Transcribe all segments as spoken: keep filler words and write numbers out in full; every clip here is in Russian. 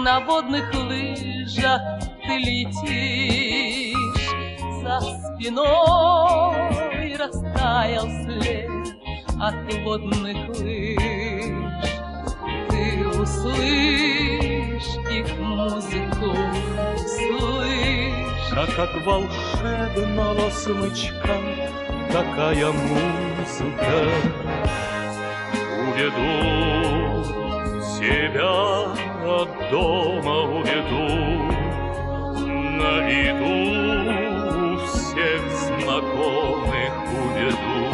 на водных лыжах ты летишь, за спиной растаял след от водных лыж. Ты услышь их музыку, слышь, а как волшебного смычка такая музыка. Уведу тебя от дома, уведу, наведу всех знакомых, уведу,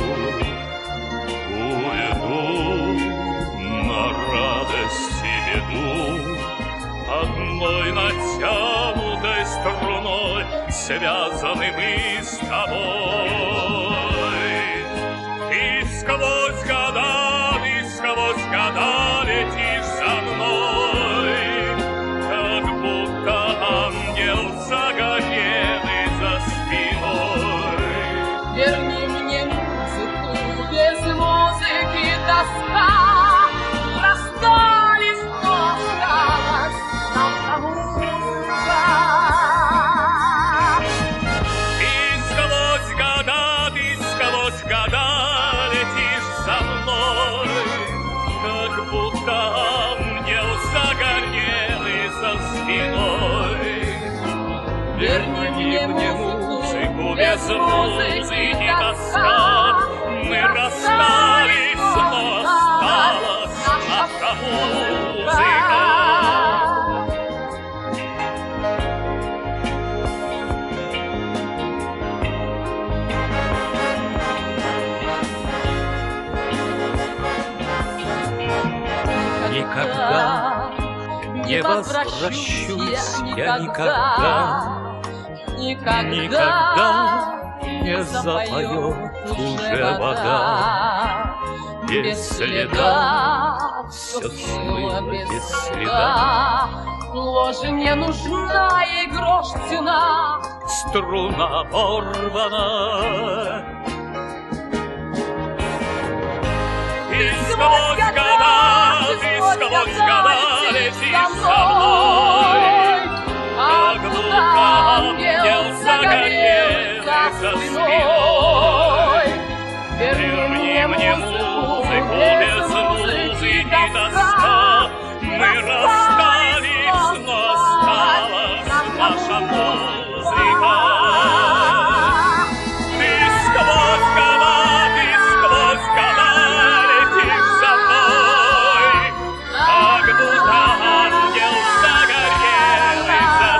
уведу на радость и беду, одной натянутой струной связаны мы с тобой. И сквозь года, и сквозь года летишь за мной, как будто ангел загорелый за спиной. Верни мне музыку, без музыки тоска. Расстались, но осталась наша музыка. И сквозь года, ты сквозь года летишь за мной, как будто ангел загорелый за спиной. Верни мне музыку, без музыки тоска. Мы расстались, но осталась наша музыка. Никогда не возвращусь я, никогда, никогда не запоет уже вода. Без следа все смыло, без следа. Ложь не нужна, ей грош цена. Струна порвана. И сквозь года, ты сквозь года летишь со мной, как будто ангел загорелый за спиной. Верни мне музыку, без музыки тоска. Мы расстались, но осталась наша музыка. Ты сквозь года, ты сквозь года летишь за мной, как будто ангел загорелый за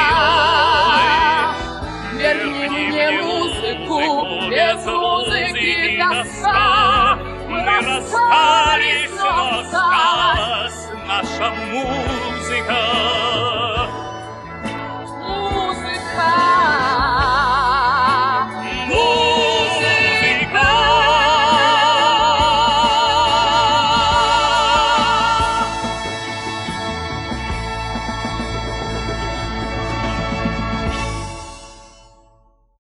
спиной. Верни мне музыку, без музыки тоска. Мы расстались, но осталась наша музыка.